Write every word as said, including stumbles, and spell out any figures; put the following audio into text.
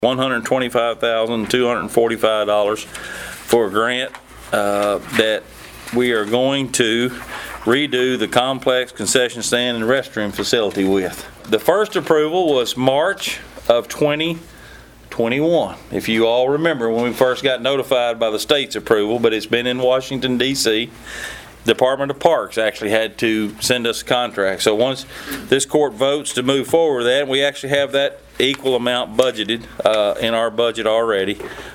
one hundred twenty-five thousand two hundred forty-five dollars for a grant uh, that we are going to redo the complex concession stand and restroom facility with. The first approval was March of twenty twenty-one. If you all remember when we first got notified by the state's approval, but it's been in Washington, D C Department of Parks actually had to send us a contract. So once this court votes to move forward with that, we actually have that equal amount budgeted uh, in our budget already.